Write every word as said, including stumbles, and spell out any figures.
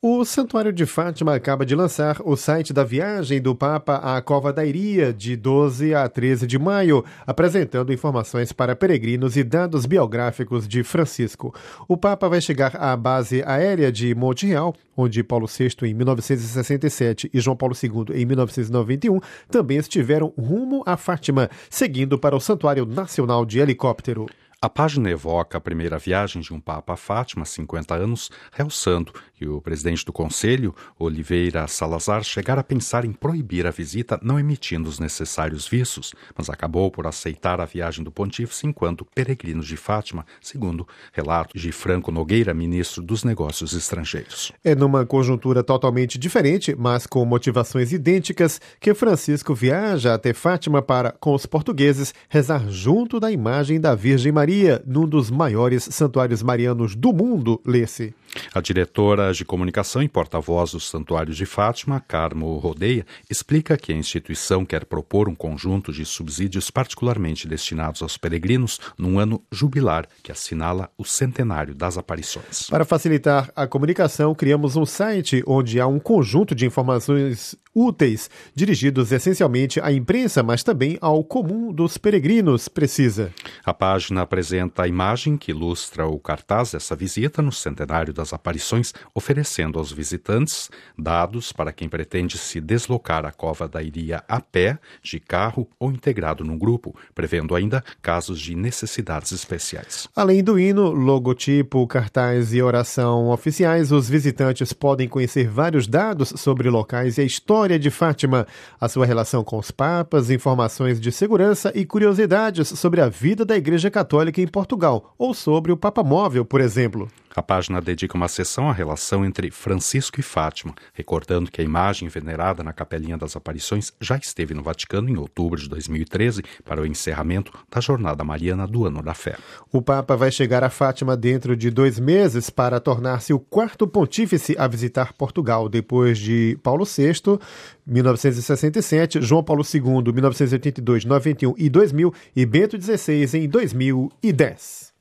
O Santuário de Fátima acaba de lançar o site da viagem do Papa à Cova da Iria, de doze a treze de maio, apresentando informações para peregrinos e dados biográficos de Francisco. O Papa vai chegar à base aérea de Monte Real, onde Paulo sexto, em mil novecentos e sessenta e sete, e João Paulo segundo, em mil novecentos e noventa e um, também estiveram rumo a Fátima, seguindo para o Santuário Nacional de Helicóptero. A página evoca a primeira viagem de um Papa a Fátima há cinquenta anos, realçando que o presidente do Conselho, Oliveira Salazar, chegara a pensar em proibir a visita não emitindo os necessários vistos, mas acabou por aceitar a viagem do pontífice enquanto peregrinos de Fátima, segundo relato de Franco Nogueira, ministro dos Negócios Estrangeiros. É numa conjuntura totalmente diferente, mas com motivações idênticas, que Francisco viaja até Fátima para, com os portugueses, rezar junto da imagem da Virgem Maria, num dos maiores santuários marianos do mundo, lê-se. A diretora de comunicação e porta-voz do Santuário de Fátima, Carmo Rodeia, explica que a instituição quer propor um conjunto de subsídios particularmente destinados aos peregrinos num ano jubilar que assinala o centenário das aparições. Para facilitar a comunicação, criamos um site onde há um conjunto de informações úteis, dirigidos essencialmente à imprensa, mas também ao comum dos peregrinos, precisa. A página apresenta a imagem que ilustra o cartaz dessa visita no centenário das aparições, oferecendo aos visitantes dados para quem pretende se deslocar à Cova da Iria a pé, de carro ou integrado num grupo, prevendo ainda casos de necessidades especiais. Além do hino, logotipo, cartaz e oração oficiais, os visitantes podem conhecer vários dados sobre locais e a história de Fátima, a sua relação com os papas, informações de segurança e curiosidades sobre a vida da Igreja Católica em Portugal, ou sobre o Papa Móvel, por exemplo. A página dedica uma seção à relação entre Francisco e Fátima, recordando que a imagem venerada na Capelinha das Aparições já esteve no Vaticano em outubro de dois mil e treze para o encerramento da Jornada Mariana do Ano da Fé. O Papa vai chegar a Fátima dentro de dois meses para tornar-se o quarto pontífice a visitar Portugal, depois de Paulo sexto, mil novecentos e sessenta e sete, João Paulo segundo, mil novecentos e oitenta e dois, noventa e um e dois mil, e Bento dezesseis em dois mil e dez.